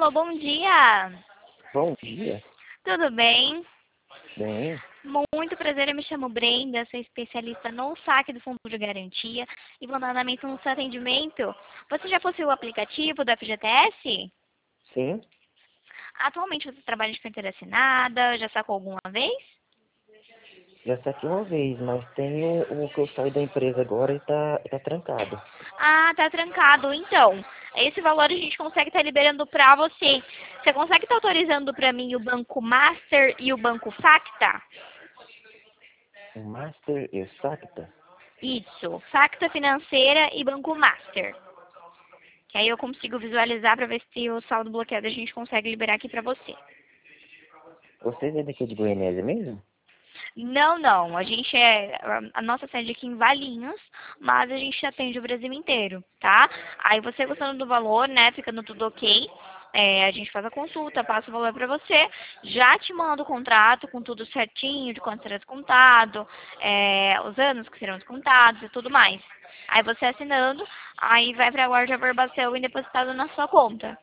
Alô, bom dia. Bom dia. Tudo bem? Bem, Muito prazer, eu me chamo Brenda, sou especialista no saque do fundo de garantia e vou dar andamento no seu atendimento. Você já possuiu o aplicativo do FGTS? sim, Atualmente você trabalha de carteira assinada, já sacou alguma vez? já saquei uma vez, mas tem o que eu saí da empresa agora e tá trancado. Ah, tá trancado. Então, esse valor a gente consegue estar liberando pra você. Você consegue estar autorizando pra mim o Banco Master e o Banco Facta? O Master e o Sacta? Isso, Facta Financeira e Banco Master. Que aí eu consigo visualizar para ver se o saldo bloqueado a gente consegue liberar aqui para você. Vocês é daqui de Goianésia mesmo? Não, não. A gente a nossa sede aqui em Valinhos, mas a gente atende o Brasil inteiro, tá? Aí você gostando do valor, né? Ficando tudo ok. A gente faz a consulta, passa o valor para você, já te manda o contrato com tudo certinho, de quanto será descontado, os anos que serão descontados e tudo mais. Aí você assinando, aí vai para a guarda de averbação e depositado na sua conta.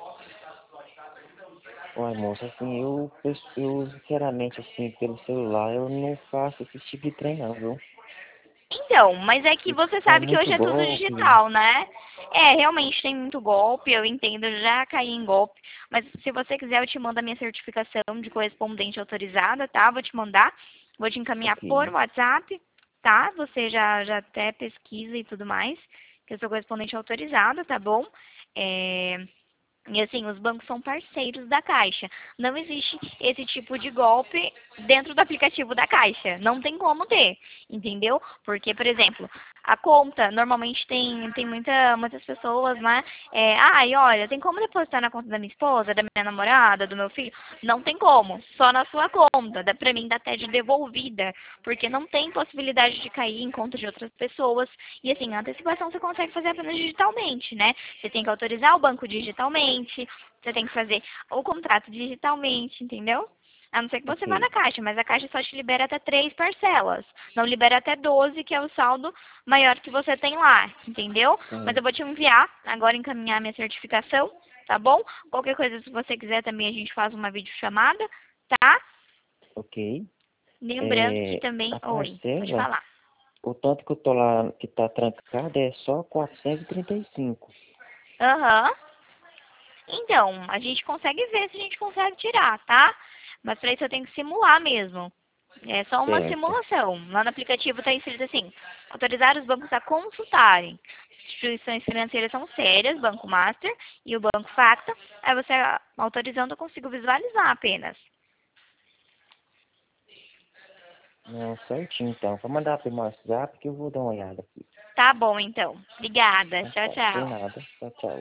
Uai, moça, assim, eu sinceramente, assim, pelo celular, eu não faço esse tipo de trem não, viu? Então, mas é que E você cai sabe que muito hoje é tudo golpe. digital, né? Realmente tem muito golpe, eu entendo, eu já caí em golpe. Mas se você quiser, eu te mando a minha certificação de correspondente autorizada, tá? Vou te mandar, vou te encaminhar Ok, por WhatsApp, tá? Você já até pesquisa e tudo mais, que eu sou correspondente autorizada, tá bom? É, E assim, os bancos são parceiros da Caixa. Não existe esse tipo de golpe dentro do aplicativo da Caixa. Não tem como ter, entendeu? Porque, por exemplo, a conta, normalmente tem muitas pessoas, né? Ai, olha, tem como depositar na conta da minha esposa, da minha namorada, do meu filho? Não tem como. Só na sua conta. Pra mim, dá até de devolvida. Porque não tem possibilidade de cair em conta de outras pessoas. E assim, a antecipação você consegue fazer apenas digitalmente, né? Você tem que autorizar o banco digitalmente, você tem que fazer o contrato digitalmente, entendeu? A não ser que você vá ok. na Caixa, mas a Caixa só te libera até 3 parcelas. Não libera até 12, que é o saldo maior que você tem lá, entendeu? Mas Sim, eu vou te enviar, agora encaminhar minha certificação, tá bom? Qualquer coisa, se você quiser também, a gente faz uma videochamada, tá? ok. Lembrando que A também... Oi, pode parcela, falar. o tanto que eu tô lá, que tá trancado, é só 435. Aham. Então, a gente consegue ver se a gente consegue tirar, tá? Mas para isso eu tenho que simular mesmo. É só uma Certo. simulação. Lá no aplicativo está escrito assim: autorizar os bancos a consultarem. Instituições financeiras são sérias, Banco Master e o Banco Facta. Aí você autorizando eu consigo visualizar apenas. Não, certinho então. Vou mandar pro meu WhatsApp que eu vou dar uma olhada aqui. Tá bom, então. Obrigada. Então Tchau, tá, sem tchau. nada. Tchau, tchau.